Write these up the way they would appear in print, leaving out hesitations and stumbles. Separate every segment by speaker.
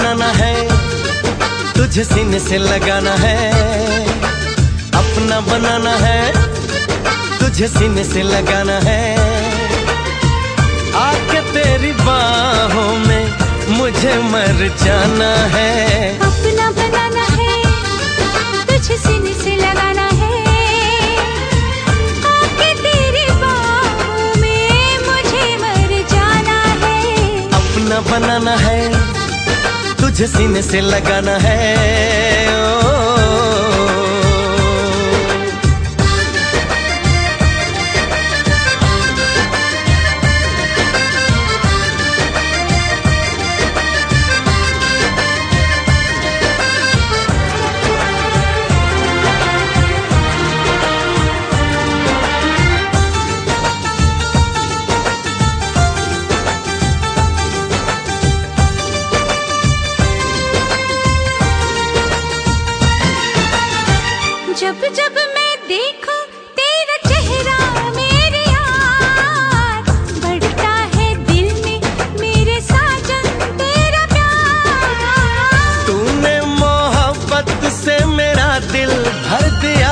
Speaker 1: बनाना है, तुझे सीने से लगाना है, अपना बनाना है, तुझे सीने से लगाना है, आके तेरी बाहों में मुझे मर जाना है।
Speaker 2: अपना बनाना है, तुझे सीने से लगाना है, आके तेरी बाहों में मुझे मर जाना है।
Speaker 1: अपना बनाना है, तुझे सीने से लगाना है।
Speaker 2: जब जब मैं देखूं तेरा चेहरा मेरे यार, बढ़ता है दिल में मेरे साजन तेरा प्यार।
Speaker 1: तूने मोहब्बत से मेरा दिल भर दिया,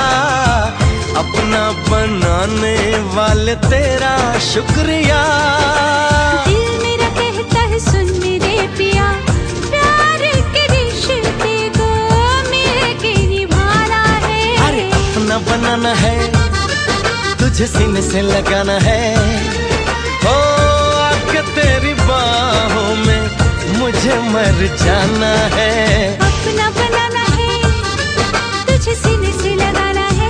Speaker 1: अपना बनाने वाले तेरा शुक्रिया।
Speaker 2: दिल मेरा कहता है सुन मेरे पिया, प्यार के रिश्ते को मिलके निभाना है।
Speaker 1: अपना बनाना है, तुझे सीने से लगाना है, ओ आके तेरी बाहों में मुझे मर जाना है।
Speaker 2: अपना बनाना है, तुझे सीने से लगाना है।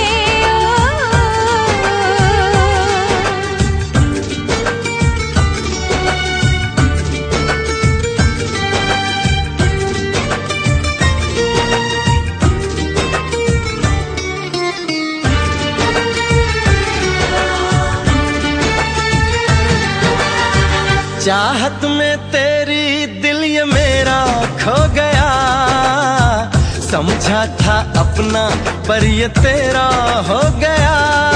Speaker 1: चाहत में तेरी दिल ये मेरा खो गया, समझा था अपना पर ये तेरा हो गया।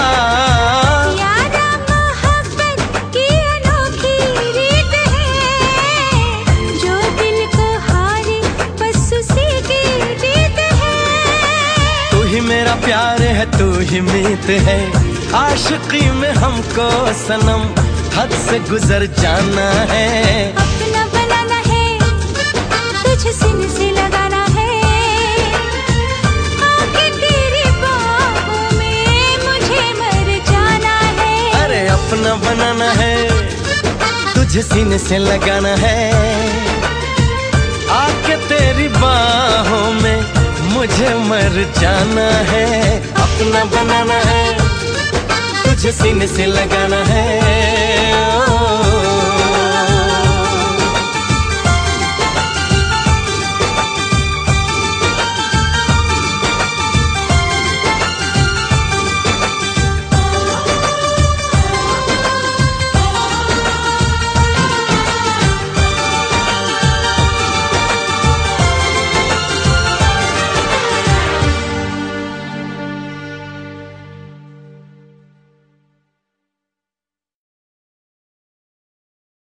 Speaker 2: यारा मोहब्बत की अनोखी रीत है, जो दिल को हारे बस उसी की जीत है।
Speaker 1: तू ही मेरा प्यार है, तू ही मीत है, आशिकी में हमको सनम हद से गुजर जाना है।
Speaker 2: अपना बनाना है, तुझे सीने से लगाना है, आके तेरी बाहों में मुझे मर जाना है।
Speaker 1: अरे अपना बनाना है, तुझे सीने से लगाना है, आके तेरी बाहों में मुझे मर जाना है। अपना बनाना है, तुझे सीने से लगाना है।